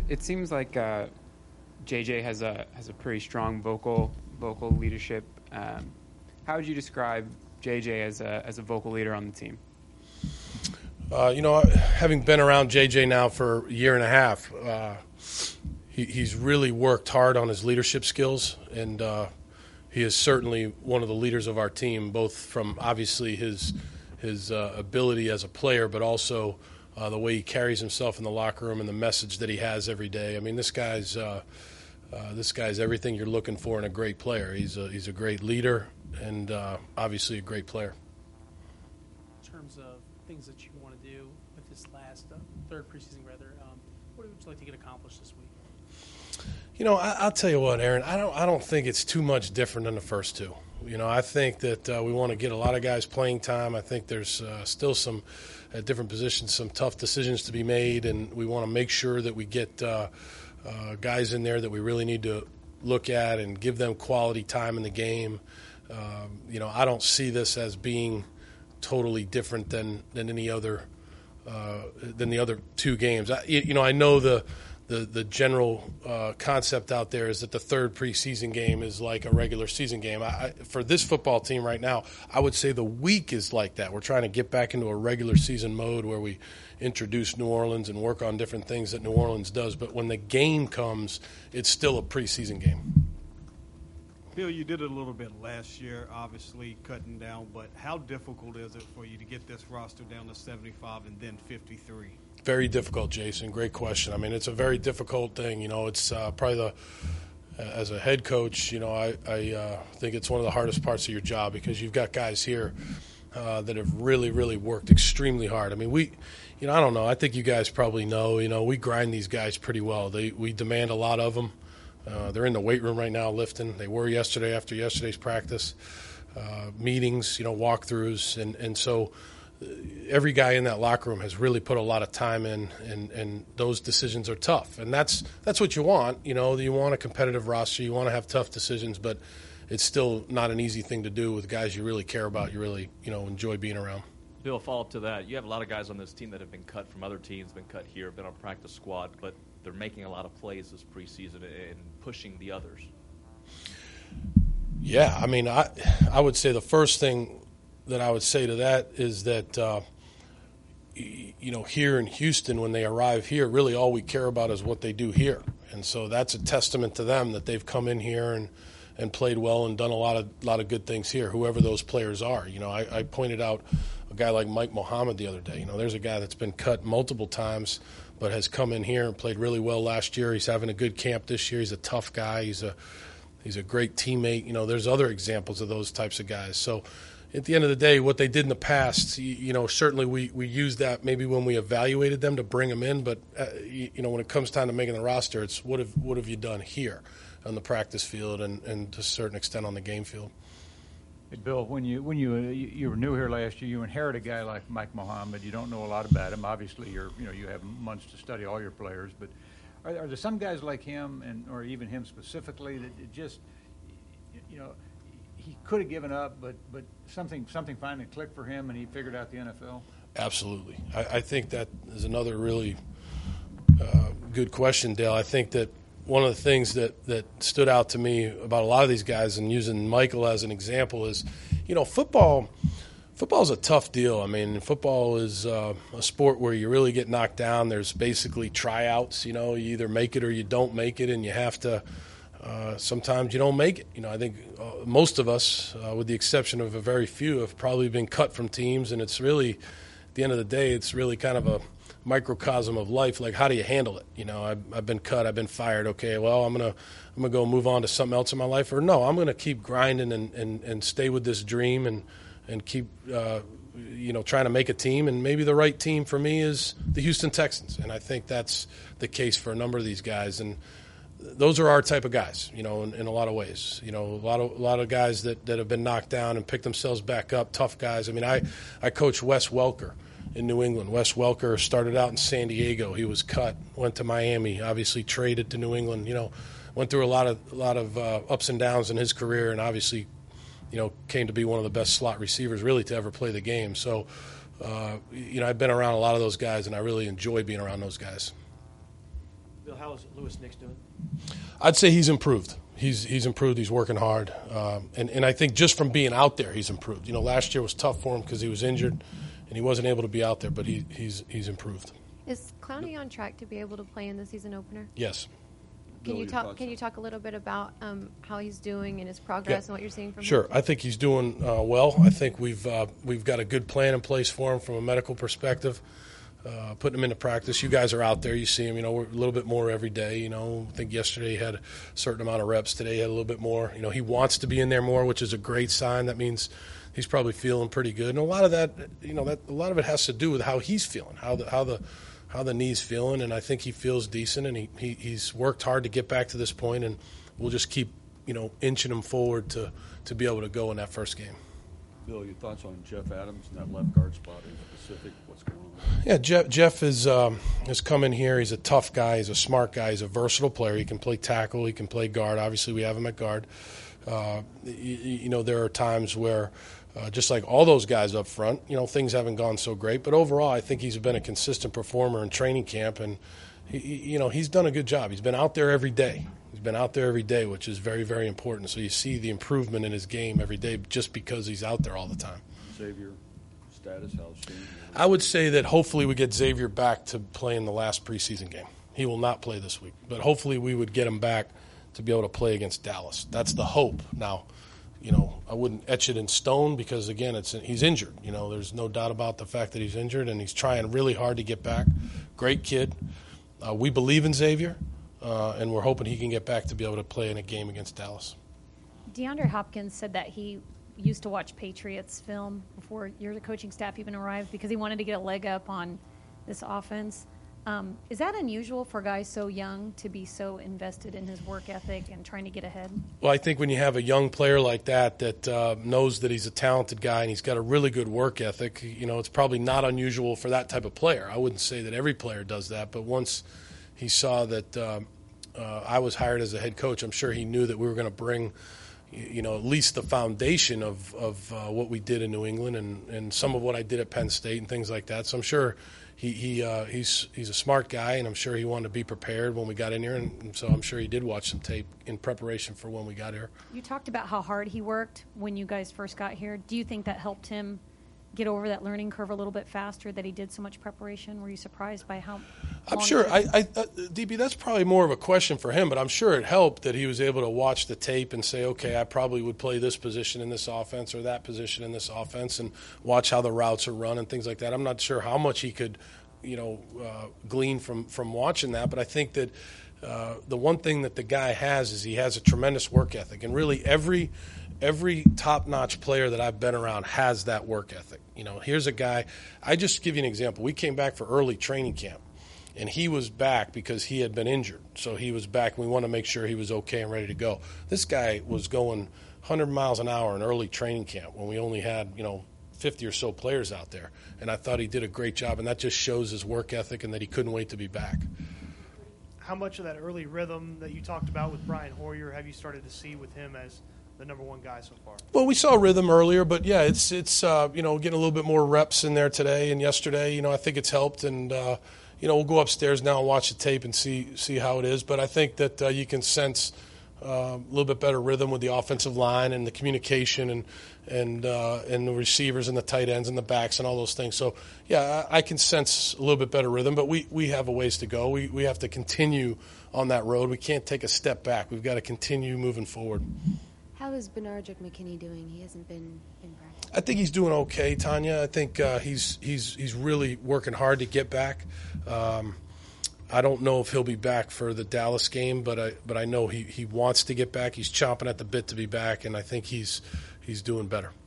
It seems like JJ has a pretty strong vocal leadership. How would you describe JJ as a vocal leader on the team? Having been around JJ now for a year and a half, he's really worked hard on his leadership skills, and he is certainly one of the leaders of our team, both from obviously his ability as a player, but also the way he carries himself in the locker room and the message that he has every day. I mean, this guy's everything you're looking for in a great player. He's a great leader and obviously a great player. In terms of things that you want to do with this last third preseason, what would you like to get accomplished this week? I'll tell you what, Aaron. I don't think it's too much different than the first two. I think that we want to get a lot of guys playing time. I think there's still some at different positions, some tough decisions to be made, and we want to make sure that we get guys in there that we really need to look at and give them quality time in the game. I don't see this as being totally different than any other than the other two games. I know the general concept out there is that the third preseason game is like a regular season game. For this football team right now, I would say the week is like that. We're trying to get back into a regular season mode where we introduce New Orleans and work on different things that New Orleans does. But when the game comes, it's still a preseason game. Bill, you did it a little bit last year, obviously cutting down, but how difficult is it for you to get this roster down to 75 and then 53? Very difficult, Jason. Great question. I mean, it's a very difficult thing. It's probably as a head coach, I think it's one of the hardest parts of your job because you've got guys here that have really, really worked extremely hard. I mean, I don't know. I think you guys probably know, we grind these guys pretty well. We demand a lot of them. They're in the weight room right now lifting. They were yesterday after yesterday's practice, meetings, walkthroughs. And so every guy in that locker room has really put a lot of time in, and those decisions are tough. And that's what you want. You want a competitive roster. You want to have tough decisions, but it's still not an easy thing to do with guys you really care about, you really, enjoy being around. Bill, a follow-up to that. You have a lot of guys on this team that have been cut from other teams, been cut here, been on practice squad, but they're making a lot of plays this preseason and pushing the others. Yeah, I mean, I would say the first thing that I would say to that is that, here in Houston, when they arrive here, really all we care about is what they do here. And so that's a testament to them that they've come in here and played well and done a lot of good things here, whoever those players are. I pointed out a guy like Mike Mohammed the other day. There's a guy that's been cut multiple times but has come in here and played really well last year. He's having a good camp this year. He's a tough guy. He's a great teammate. There's other examples of those types of guys. So at the end of the day, what they did in the past, certainly we used that maybe when we evaluated them to bring them in. But, when it comes time to making the roster, it's what have you done here on the practice field and to a certain extent on the game field. Hey, Bill, when you were new here last year, you inherit a guy like Mike Mohammed. You don't know a lot about him. Obviously, you have months to study all your players. But are there some guys like him, or even him specifically, that it just, he could have given up, but something finally clicked for him, and he figured out the NFL? Absolutely. I think that is another really good question, Dale. I think that one of the things that stood out to me about a lot of these guys, and using Michael as an example, is, football is a tough deal. I mean, football is a sport where you really get knocked down. There's basically tryouts. You either make it or you don't make it, and you have to sometimes you don't make it. I think most of us, with the exception of a very few, have probably been cut from teams, and it's really, at the end of the day, it's really kind of a microcosm of life. Like, how do you handle it? I've been cut, I've been fired. Okay, well, I'm gonna go move on to something else in my life, or no, I'm gonna keep grinding and stay with this dream and keep trying to make a team. And maybe the right team for me is the Houston Texans, and I think that's the case for a number of these guys. And those are our type of guys, in a lot of ways. A lot of guys that have been knocked down and picked themselves back up, tough guys. I mean, I coach Wes Welker in New England. Wes Welker started out in San Diego. He was cut, went to Miami, obviously traded to New England. Went through a lot of ups and downs in his career, and obviously, came to be one of the best slot receivers really to ever play the game. So, I've been around a lot of those guys, and I really enjoy being around those guys. Bill, how is Lewis Nix doing? I'd say he's improved. He's improved. He's working hard, and I think just from being out there, he's improved. You know, last year was tough for him because he was injured, and he wasn't able to be out there. But he's improved. Is Clowney on track to be able to play in the season opener? Yes. Can you talk a little bit about how he's doing and his progress and what you're seeing from him? Sure. I think he's doing well. I think we've got a good plan in place for him from a medical perspective. Putting him into practice. You guys are out there. You see him. You know, we're a little bit more every day. You know, I think yesterday he had a certain amount of reps. Today he had a little bit more. You know, he wants to be in there more, which is a great sign. That means he's probably feeling pretty good. And a lot of that, you know, a lot of it has to do with how he's feeling, how the knee's feeling. And I think he feels decent. And he's worked hard to get back to this point. And we'll just keep, you know, inching him forward to be able to go in that first game. Bill, your thoughts on Jeff Adams in that left guard spot in specific? What's going on? Yeah, Jeff has come in here. He's a tough guy. He's a smart guy. He's a versatile player. He can play tackle. He can play guard. Obviously, we have him at guard. You know, there are times where, just like all those guys up front, you know, things haven't gone so great. But overall, I think he's been a consistent performer in training camp, and you know, he's done a good job. He's been out there every day. He's been out there every day, which is very, very important. So you see the improvement in his game every day just because he's out there all the time. Xavier status, how's she? I would say that hopefully we get Xavier back to play in the last preseason game. He will not play this week, but hopefully we would get him back to be able to play against Dallas. That's the hope. Now, you know, I wouldn't etch it in stone because, again, he's injured. You know, there's no doubt about the fact that he's injured, and he's trying really hard to get back. Great kid. We believe in Xavier, and we're hoping he can get back to be able to play in a game against Dallas. DeAndre Hopkins said that he used to watch Patriots film before your coaching staff even arrived because he wanted to get a leg up on this offense. Is that unusual for guys so young to be so invested in his work ethic and trying to get ahead? Well, I think when you have a young player like that knows that he's a talented guy and he's got a really good work ethic, you know, it's probably not unusual for that type of player. I wouldn't say that every player does that, but once he saw that I was hired as a head coach, I'm sure he knew that we were going to bring, you know, at least the foundation of what we did in New England and some of what I did at Penn State and things like that. So I'm sure he's a smart guy, and I'm sure he wanted to be prepared when we got in here, and so I'm sure he did watch some tape in preparation for when we got here. You talked about how hard he worked when you guys first got here. Do you think that helped him get over that learning curve a little bit faster, that he did so much preparation? Were you surprised by how I'm sure. DB, that's probably more of a question for him, but I'm sure it helped that he was able to watch the tape and say, okay, I probably would play this position in this offense or that position in this offense and watch how the routes are run and things like that. I'm not sure how much he could, you know, glean from watching that, but I think that the one thing that the guy has is he has a tremendous work ethic, and really every top-notch player that I've been around has that work ethic. You know, here's a guy. I just give you an example. We came back for early training camp, and he was back because he had been injured. So he was back, and we wanted to make sure he was okay and ready to go. This guy was going 100 miles an hour in early training camp when we only had, you know, 50 or so players out there, and I thought he did a great job, and that just shows his work ethic and that he couldn't wait to be back. How much of that early rhythm that you talked about with Brian Hoyer have you started to see with him as the number one guy so far? Well, we saw rhythm earlier, but yeah, it's you know, getting a little bit more reps in there today and yesterday. You know, I think it's helped, and you know, we'll go upstairs now and watch the tape and see how it is. But I think that you can sense a little bit better rhythm with the offensive line and the communication and the receivers and the tight ends and the backs and all those things. So yeah, I can sense a little bit better rhythm, but we have a ways to go. We have to continue on that road. We can't take a step back. We've got to continue moving forward. How is Benardrick McKinney doing? He hasn't been in practice. I think he's doing okay, Tanya. I think he's really working hard to get back. I don't know if he'll be back for the Dallas game, but I know he wants to get back. He's chomping at the bit to be back, and I think he's doing better.